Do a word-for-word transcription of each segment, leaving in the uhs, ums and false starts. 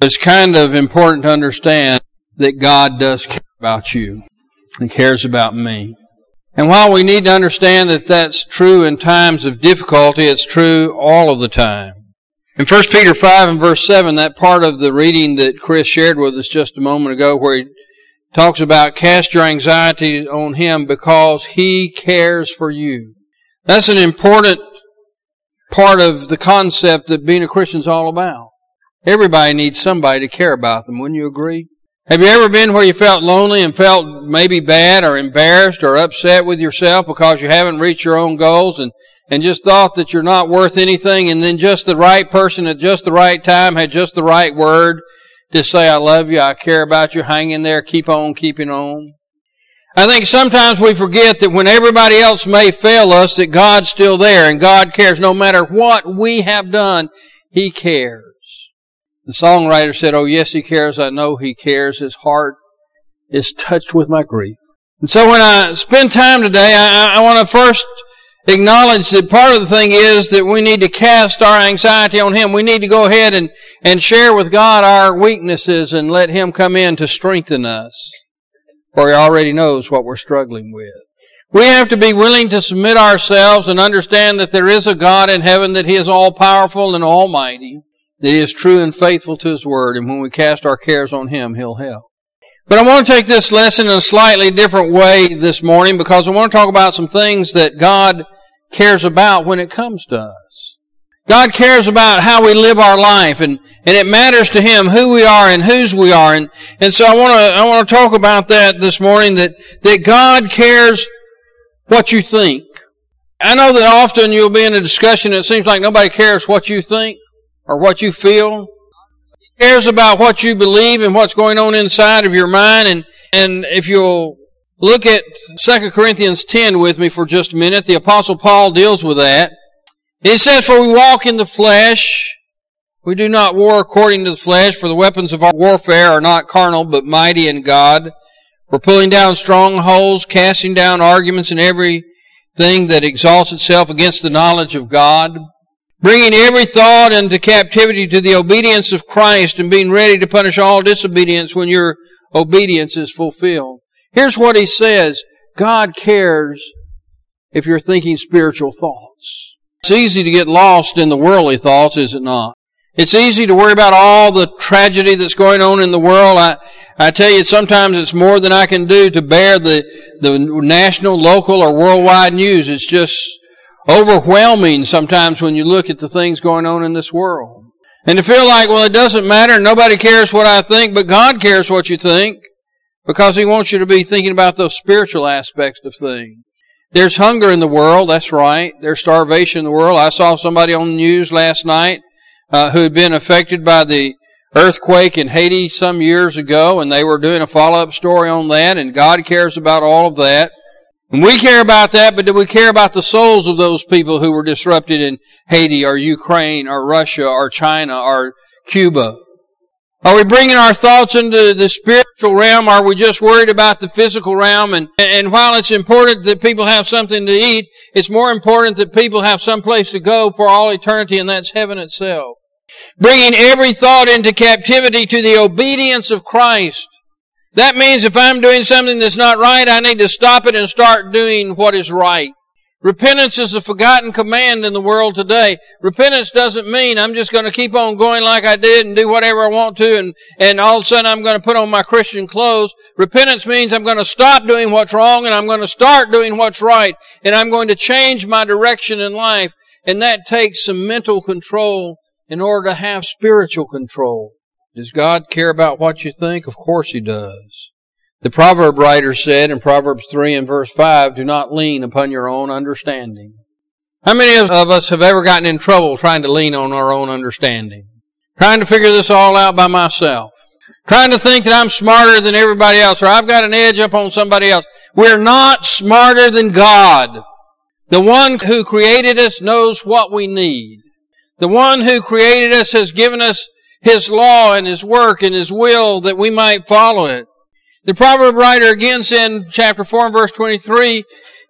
It's kind of important to understand that God does care about you. He cares about me. And while we need to understand that that's true in times of difficulty, it's true all of the time. In First Peter five and verse seven, that part of the reading that Chris shared with us just a moment ago, where he talks about cast your anxiety on Him because He cares for you. That's an important part of the concept that being a Christian is all about. Everybody needs somebody to care about them. Wouldn't you agree? Have you ever been where you felt lonely and felt maybe bad or embarrassed or upset with yourself because you haven't reached your own goals and, and just thought that you're not worth anything, and then just the right person at just the right time had just the right word to say, I love you, I care about you, hang in there, keep on keeping on? I think sometimes we forget that when everybody else may fail us, that God's still there and God cares. No matter what we have done, He cares. The songwriter said, oh yes, He cares, I know He cares. His heart is touched with my grief. And so when I spend time today, I, I want to first acknowledge that part of the thing is that we need to cast our anxiety on Him. We need to go ahead and, and share with God our weaknesses and let Him come in to strengthen us. For He already knows what we're struggling with. We have to be willing to submit ourselves and understand that there is a God in heaven, that He is all-powerful and almighty, that He is true and faithful to His Word, and when we cast our cares on Him, He'll help. But I want to take this lesson in a slightly different way this morning, because I want to talk about some things that God cares about when it comes to us. God cares about how we live our life, and, and it matters to Him who we are and whose we are. And, and so I want to, I want to talk about that this morning, that, that God cares what you think. I know that often you'll be in a discussion and it seems like nobody cares what you think or what you feel. He cares about what you believe and what's going on inside of your mind. And, and if you'll look at Second Corinthians ten with me for just a minute, the Apostle Paul deals with that. He says, for we walk in the flesh. We do not war according to the flesh, for the weapons of our warfare are not carnal, but mighty in God. We're pulling down strongholds, casting down arguments and everything that exalts itself against the knowledge of God, bringing every thought into captivity to the obedience of Christ, and being ready to punish all disobedience when your obedience is fulfilled. Here's what he says. God cares if you're thinking spiritual thoughts. It's easy to get lost in the worldly thoughts, is it not? It's easy to worry about all the tragedy that's going on in the world. I, I tell you, sometimes it's more than I can do to bear the, the national, local, or worldwide news. It's just overwhelming sometimes when you look at the things going on in this world. And to feel like, well, it doesn't matter, nobody cares what I think, but God cares what you think, because He wants you to be thinking about those spiritual aspects of things. There's hunger in the world, that's right. There's starvation in the world. I saw somebody on the news last night uh, who had been affected by the earthquake in Haiti some years ago, and they were doing a follow-up story on that, and God cares about all of that. And we care about that, but do we care about the souls of those people who were disrupted in Haiti or Ukraine or Russia or China or Cuba? Are we bringing our thoughts into the spiritual realm? Are we just worried about the physical realm? And, and while it's important that people have something to eat, it's more important that people have some place to go for all eternity, and that's heaven itself. Bringing every thought into captivity to the obedience of Christ. That means if I'm doing something that's not right, I need to stop it and start doing what is right. Repentance is a forgotten command in the world today. Repentance doesn't mean I'm just going to keep on going like I did and do whatever I want to, and, and all of a sudden I'm going to put on my Christian clothes. Repentance means I'm going to stop doing what's wrong and I'm going to start doing what's right, and I'm going to change my direction in life. And that takes some mental control in order to have spiritual control. Does God care about what you think? Of course He does. The proverb writer said in Proverbs three and verse five, do not lean upon your own understanding. How many of us have ever gotten in trouble trying to lean on our own understanding? Trying to figure this all out by myself. Trying to think that I'm smarter than everybody else, or I've got an edge up on somebody else. We're not smarter than God. The one who created us knows what we need. The one who created us has given us His law and His work and His will that we might follow it. The proverb writer again said in chapter four and verse twenty-three,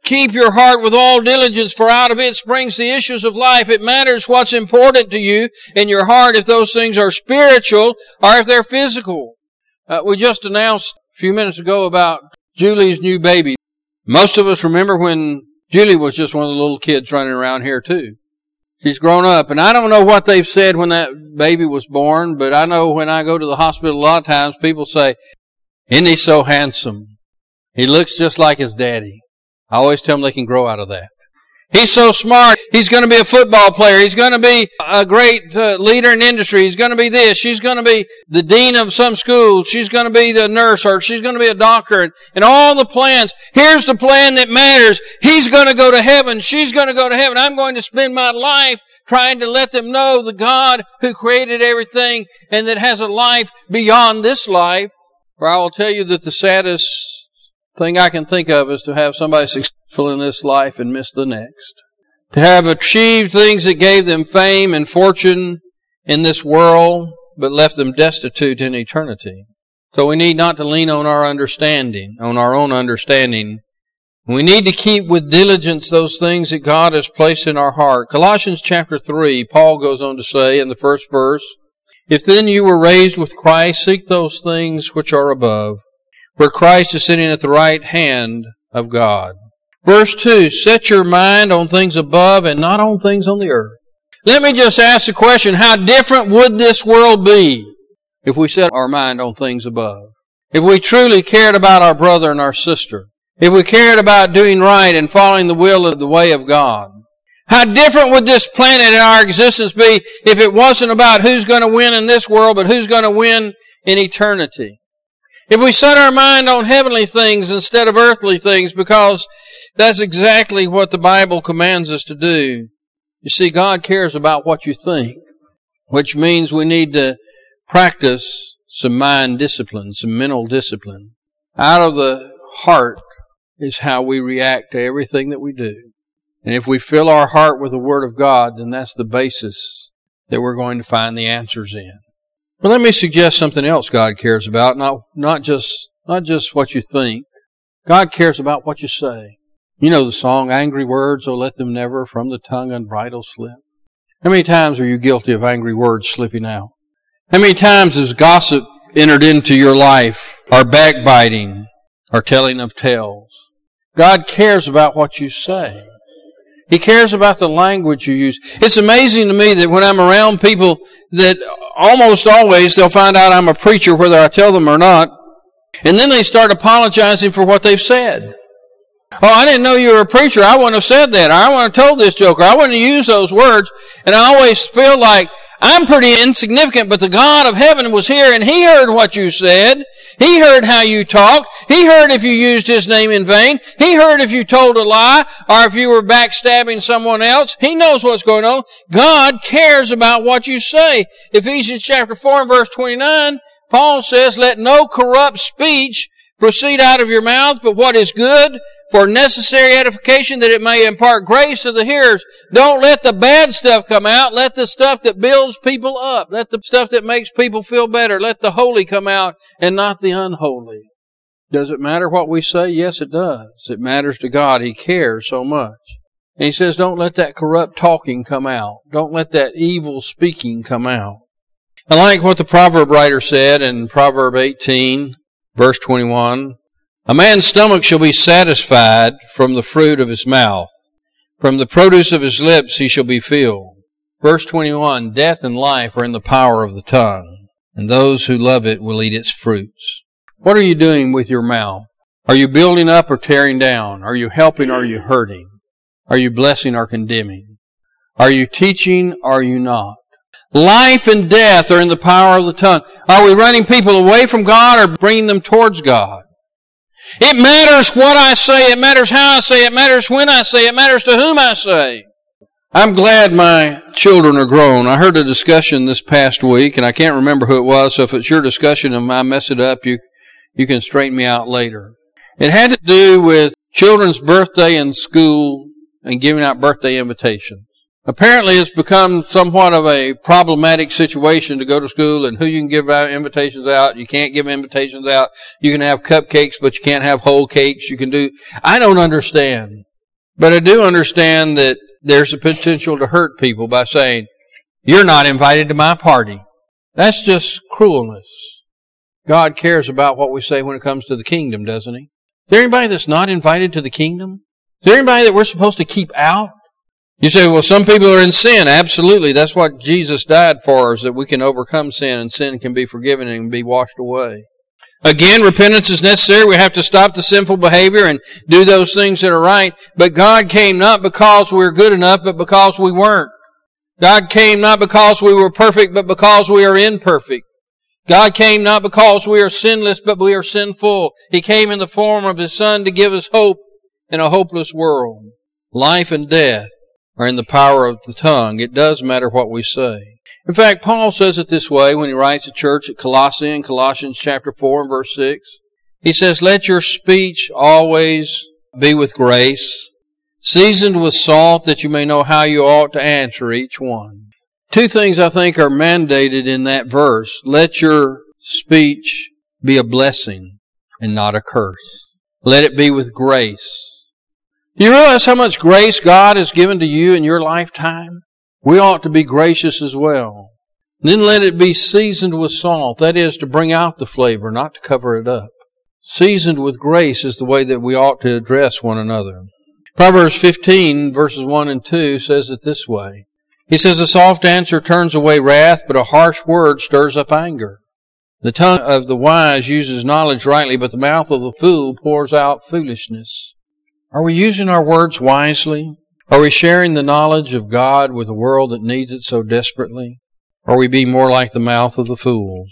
Keep your heart with all diligence, for out of it springs the issues of life. It matters what's important to you in your heart, if those things are spiritual or if they're physical. Uh, we just announced a few minutes ago about Julie's new baby. Most of us remember when Julie was just one of the little kids running around here too. She's grown up, and I don't know what they've said when that baby was born, but I know when I go to the hospital a lot of times people say, "Isn't he so handsome? He looks just like his daddy." I always tell them they can grow out of that. He's so smart. He's going to be a football player. He's going to be a great uh, leader in industry. He's going to be this. She's going to be the dean of some school. She's going to be the nurse, or she's going to be a doctor. And, and all the plans. Here's the plan that matters. He's going to go to heaven. She's going to go to heaven. I'm going to spend my life trying to let them know the God who created everything and that has a life beyond this life. For I will tell you that the saddest thing I can think of is to have somebody successful in this life and miss the next. To have achieved things that gave them fame and fortune in this world, but left them destitute in eternity. So we need not to lean on our understanding, on our own understanding. We need to keep with diligence those things that God has placed in our heart. Colossians chapter three, Paul goes on to say in the first verse, "If then you were raised with Christ, seek those things which are above, where Christ is sitting at the right hand of God." Verse two, "Set your mind on things above and not on things on the earth." Let me just ask the question, how different would this world be if we set our mind on things above? If we truly cared about our brother and our sister? If we cared about doing right and following the will of the way of God? How different would this planet and our existence be if it wasn't about who's going to win in this world, but who's going to win in eternity? If we set our mind on heavenly things instead of earthly things, because that's exactly what the Bible commands us to do. You see, God cares about what you think, which means we need to practice some mind discipline, some mental discipline. Out of the heart is how we react to everything that we do. And if we fill our heart with the Word of God, then that's the basis that we're going to find the answers in. But let me suggest something else God cares about, not, not just, not just what you think. God cares about what you say. You know the song, "Angry words, oh let them never from the tongue unbridled slip." How many times are you guilty of angry words slipping out? How many times has gossip entered into your life, or backbiting, or telling of tales? God cares about what you say. He cares about the language you use. It's amazing to me that when I'm around people that almost always they'll find out I'm a preacher whether I tell them or not, and then they start apologizing for what they've said. "Oh, I didn't know you were a preacher. I wouldn't have said that. Or I wouldn't have told this joke. Or I wouldn't have used those words." And I always feel like I'm pretty insignificant, but the God of heaven was here and He heard what you said. He heard how you talked. He heard if you used His name in vain. He heard if you told a lie or if you were backstabbing someone else. He knows what's going on. God cares about what you say. Ephesians chapter four and verse twenty-nine, Paul says, "Let no corrupt speech proceed out of your mouth, but what is good for necessary edification, that it may impart grace to the hearers." Don't let the bad stuff come out. Let the stuff that builds people up. Let the stuff that makes people feel better. Let the holy come out and not the unholy. Does it matter what we say? Yes, it does. It matters to God. He cares so much. And He says, don't let that corrupt talking come out. Don't let that evil speaking come out. I like what the proverb writer said in Proverb eighteen, verse twenty-one. "A man's stomach shall be satisfied from the fruit of his mouth. From the produce of his lips he shall be filled." Verse twenty-one, "Death and life are in the power of the tongue, and those who love it will eat its fruits." What are you doing with your mouth? Are you building up or tearing down? Are you helping or are you hurting? Are you blessing or condemning? Are you teaching or are you not? Life and death are in the power of the tongue. Are we running people away from God or bringing them towards God? It matters what I say. It matters how I say. It matters when I say. It matters to whom I say. I'm glad my children are grown. I heard a discussion this past week, and I can't remember who it was, so if it's your discussion and I mess it up, you, you can straighten me out later. It had to do with children's birthday in school and giving out birthday invitations. Apparently it's become somewhat of a problematic situation to go to school and who you can give out invitations out. You can't give invitations out. You can have cupcakes, but you can't have whole cakes. You can do, I don't understand. But I do understand that there's a potential to hurt people by saying, you're not invited to my party. That's just cruelness. God cares about what we say when it comes to the kingdom, doesn't He? Is there anybody that's not invited to the kingdom? Is there anybody that we're supposed to keep out? You say, well, some people are in sin. Absolutely. That's what Jesus died for, is that we can overcome sin and sin can be forgiven and be washed away. Again, repentance is necessary. We have to stop the sinful behavior and do those things that are right. But God came not because we were good enough, but because we weren't. God came not because we were perfect, but because we are imperfect. God came not because we are sinless, but we are sinful. He came in the form of His Son to give us hope in a hopeless world. Life and death are in the power of the tongue. It does matter what we say. In fact, Paul says it this way when he writes to church at Colossae in Colossians chapter four and verse six. He says, let your speech always be with grace, seasoned with salt, that you may know how you ought to answer each one. Two things I think are mandated in that verse. Let your speech be a blessing and not a curse. Let it be with grace. Do you realize how much grace God has given to you in your lifetime? We ought to be gracious as well. Then let it be seasoned with salt. That is, to bring out the flavor, not to cover it up. Seasoned with grace is the way that we ought to address one another. Proverbs fifteen, verses one and two says it this way. He says, a soft answer turns away wrath, but a harsh word stirs up anger. The tongue of the wise uses knowledge rightly, but the mouth of the fool pours out foolishness. Are we using our words wisely? Are we sharing the knowledge of God with a world that needs it so desperately? Or are we being more like the mouth of the fools?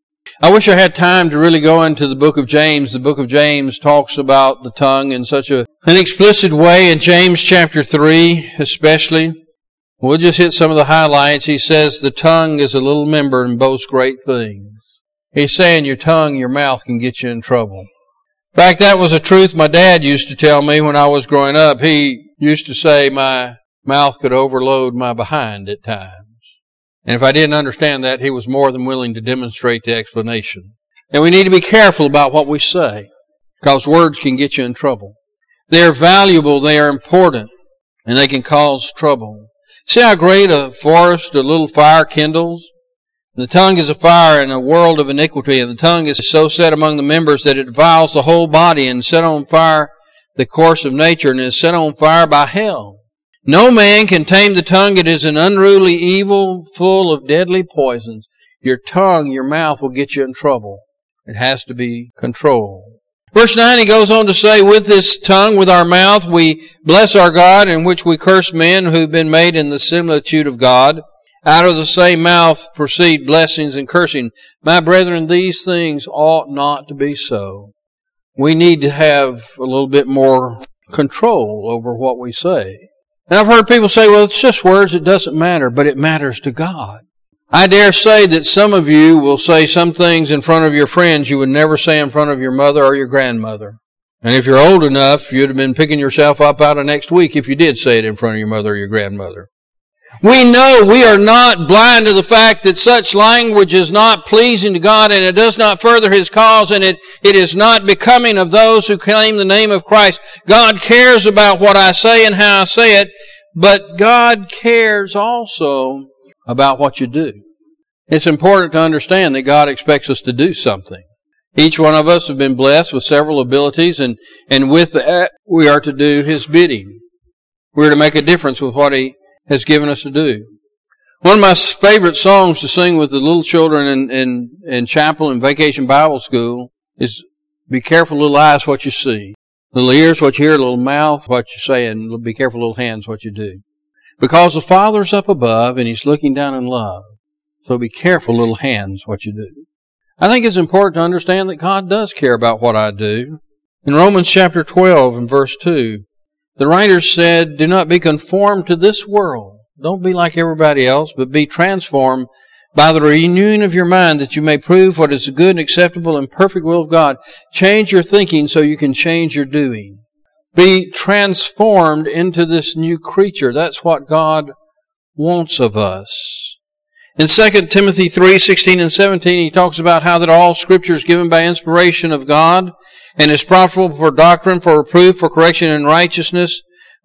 I wish I had time to really go into the book of James. The book of James talks about the tongue in such a, an explicit way in James chapter three especially. We'll just hit some of the highlights. He says the tongue is a little member and boasts great things. He's saying your tongue, your mouth can get you in trouble. In fact, that was a truth my dad used to tell me when I was growing up. He used to say my mouth could overload my behind at times. And if I didn't understand that, he was more than willing to demonstrate the explanation. And we need to be careful about what we say, because words can get you in trouble. They are valuable, they are important, and they can cause trouble. See how great a forest a little fire kindles? The tongue is a fire in a world of iniquity, and the tongue is so set among the members that it defiles the whole body and set on fire the course of nature and is set on fire by hell. No man can tame the tongue. It is an unruly evil full of deadly poisons. Your tongue, your mouth will get you in trouble. It has to be controlled. Verse nine, he goes on to say, with this tongue, with our mouth, we bless our God, in which we curse men who've been made in the similitude of God. Out of the same mouth proceed blessings and cursing. My brethren, these things ought not to be so. We need to have a little bit more control over what we say. And I've heard people say, well, it's just words, it doesn't matter, but it matters to God. I dare say that some of you will say some things in front of your friends you would never say in front of your mother or your grandmother. And if you're old enough, you'd have been picking yourself up out of next week if you did say it in front of your mother or your grandmother. We know we are not blind to the fact that such language is not pleasing to God, and it does not further His cause, and it, it is not becoming of those who claim the name of Christ. God cares about what I say and how I say it, but God cares also about what you do. It's important to understand that God expects us to do something. Each one of us have been blessed with several abilities, and, and with that, we are to do His bidding. We're to make a difference with what He has given us to do. One of my favorite songs to sing with the little children in, in, in chapel and vacation Bible school is, be careful, little eyes, what you see. Little ears, what you hear. Little mouth, what you say. And be careful, little hands, what you do. Because the Father's up above and He's looking down in love. So be careful, little hands, what you do. I think it's important to understand that God does care about what I do. In Romans chapter twelve and verse two, the writer said, do not be conformed to this world. Don't be like everybody else, but be transformed by the renewing of your mind, that you may prove what is the good and acceptable and perfect will of God. Change your thinking so you can change your doing. Be transformed into this new creature. That's what God wants of us. In Second Timothy three, sixteen and seventeen, he talks about how that all Scripture is given by inspiration of God, and is profitable for doctrine, for reproof, for correction in righteousness,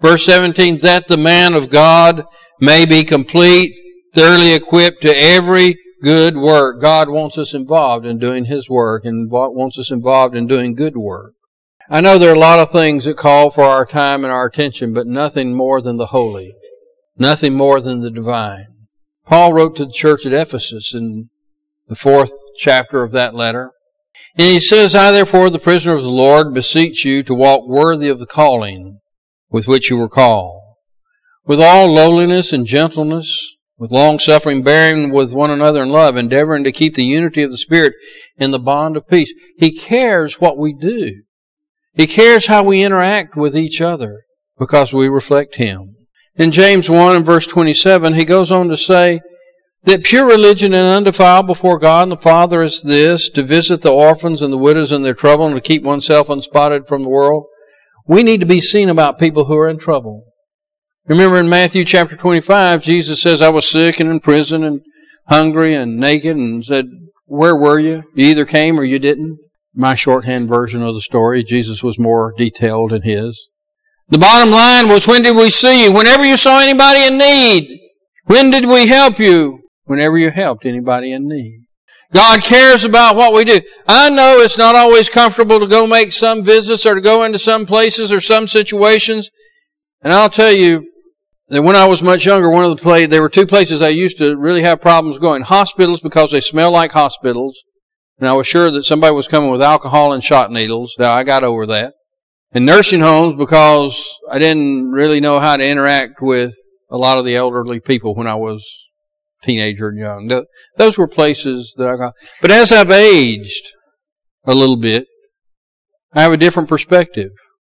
Verse seventeen, that the man of God may be complete, thoroughly equipped to every good work. God wants us involved in doing His work and wants us involved in doing good work. I know there are a lot of things that call for our time and our attention, but nothing more than the holy. Nothing more than the divine. Paul wrote to the church at Ephesus in the fourth chapter of that letter. And he says, I therefore, the prisoner of the Lord, beseech you to walk worthy of the calling with which you were called, with all lowliness and gentleness, with long-suffering, bearing with one another in love, endeavoring to keep the unity of the Spirit in the bond of peace. He cares what we do. He cares how we interact with each other because we reflect Him. In James one and verse twenty-seven, he goes on to say that pure religion and undefiled before God and the Father is this, to visit the orphans and the widows in their trouble and to keep oneself unspotted from the world. We need to be seen about people who are in trouble. Remember in Matthew chapter twenty-five, Jesus says, I was sick and in prison and hungry and naked, and said, where were you? You either came or you didn't. My shorthand version of the story. Jesus was more detailed in his. The bottom line was, when did we see you? Whenever you saw anybody in need. When did we help you? Whenever you helped anybody in need. God cares about what we do. I know it's not always comfortable to go make some visits or to go into some places or some situations. And I'll tell you that when I was much younger, one of the places, there were two places I used to really have problems going. Hospitals, because they smell like hospitals. And I was sure that somebody was coming with alcohol and shot needles. Now, I got over that. And nursing homes, because I didn't really know how to interact with a lot of the elderly people when I was a teenager and young. Those were places that I got. But as I've aged a little bit, I have a different perspective.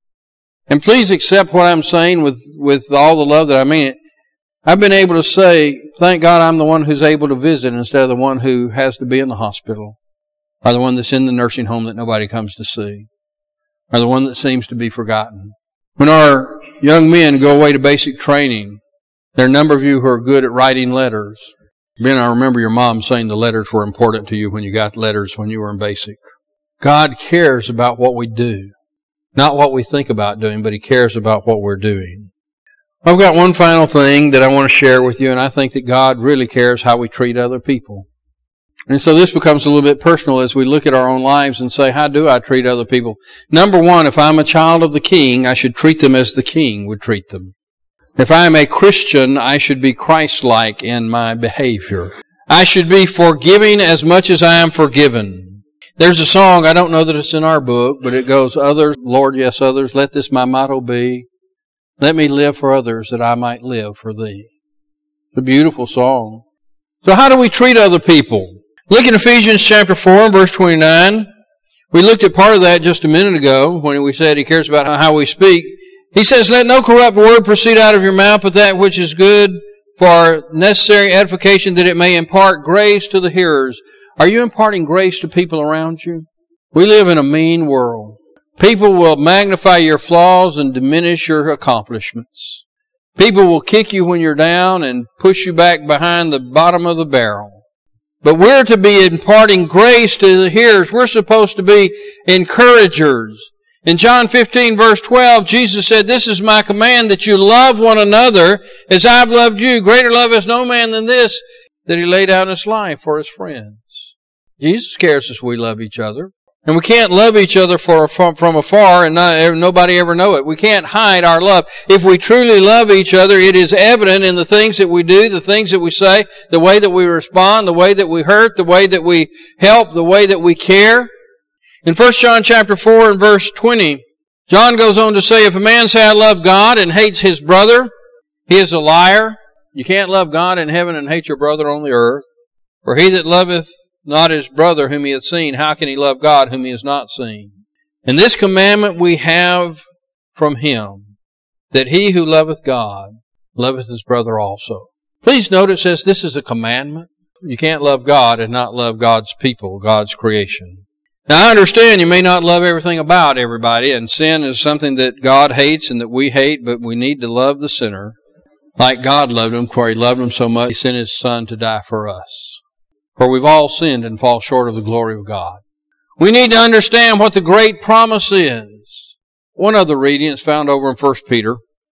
And please accept what I'm saying with, with all the love that I mean it. I've been able to say, thank God I'm the one who's able to visit instead of the one who has to be in the hospital, or the one that's in the nursing home that nobody comes to see, or the one that seems to be forgotten. When our young men go away to basic training, there are a number of you who are good at writing letters. Ben, I remember your mom saying the letters were important to you when you got letters when you were in basic. God cares about what we do. Not what we think about doing, but He cares about what we're doing. I've got one final thing that I want to share with you, and I think that God really cares how we treat other people. And so this becomes a little bit personal as we look at our own lives and say, how do I treat other people? Number one, if I'm a child of the King, I should treat them as the King would treat them. If I am a Christian, I should be Christ-like in my behavior. I should be forgiving as much as I am forgiven. There's a song, I don't know that it's in our book, but it goes, others, Lord, yes, others, let this my motto be. Let me live for others that I might live for Thee. It's a beautiful song. So how do we treat other people? Look in Ephesians chapter four and verse twenty-nine. We looked at part of that just a minute ago when we said He cares about how we speak. He says, let no corrupt word proceed out of your mouth, but that which is good for necessary edification, that it may impart grace to the hearers. Are you imparting grace to people around you? We live in a mean world. People will magnify your flaws and diminish your accomplishments. People will kick you when you're down and push you back behind the bottom of the barrel. But we're to be imparting grace to the hearers. We're supposed to be encouragers. In John fifteen verse twelve, Jesus said, this is my command, that you love one another as I've loved you. Greater love has no man than this, that He laid down His life for His friends. Jesus cares as we love each other. And we can't love each other for, from, from afar and not, nobody ever know it. We can't hide our love. If we truly love each other, it is evident in the things that we do, the things that we say, the way that we respond, the way that we hurt, the way that we help, the way that we care. In First John chapter four and verse twenty, John goes on to say, if a man say, I love God and hates his brother, he is a liar. You can't love God in heaven and hate your brother on the earth. For he that loveth not his brother whom he hath seen, how can he love God whom he has not seen? And this commandment we have from Him, that he who loveth God loveth his brother also. Please note it says this is a commandment. You can't love God and not love God's people, God's creation. Now I understand you may not love everything about everybody, and sin is something that God hates and that we hate, but we need to love the sinner like God loved him, for He loved him so much He sent His Son to die for us. For we've all sinned and fall short of the glory of God. We need to understand what the great promise is. One other reading is found over in First Peter.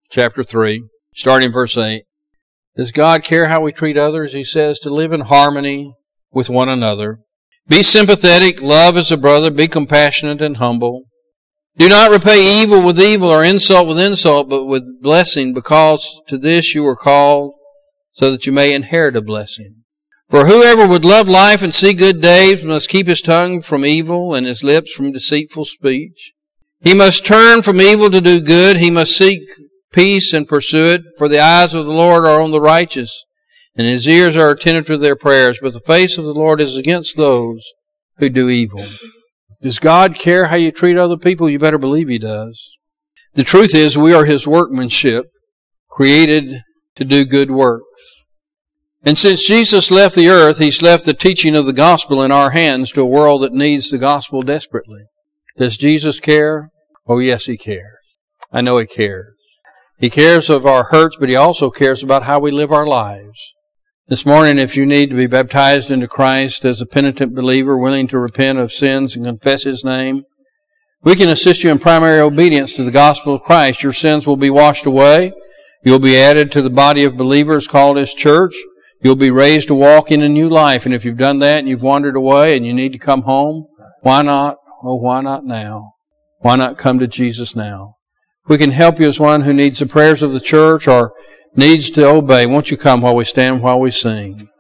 chapter three, starting verse eight. Does God care how we treat others? He says to live in harmony with one another. Be sympathetic, love as a brother, be compassionate and humble. Do not repay evil with evil or insult with insult, but with blessing, because to this you were called, so that you may inherit a blessing. For whoever would love life and see good days must keep his tongue from evil and his lips from deceitful speech. He must turn from evil to do good. He must seek peace and pursue it. For the eyes of the Lord are on the righteous, and his ears are attentive to their prayers. But the face of the Lord is against those who do evil. Does God care how you treat other people? You better believe He does. The truth is, we are His workmanship, created to do good works. And since Jesus left the earth, He's left the teaching of the gospel in our hands to a world that needs the gospel desperately. Does Jesus care? Oh, yes, He cares. I know He cares. He cares of our hurts, but He also cares about how we live our lives. This morning, if you need to be baptized into Christ as a penitent believer, willing to repent of sins and confess His name, we can assist you in primary obedience to the gospel of Christ. Your sins will be washed away. You'll be added to the body of believers called His church. You'll be raised to walk in a new life. And if you've done that and you've wandered away and you need to come home, why not? Oh, why not now? Why not come to Jesus now? We can help you as one who needs the prayers of the church or needs to obey. Won't you come while we stand, while we sing?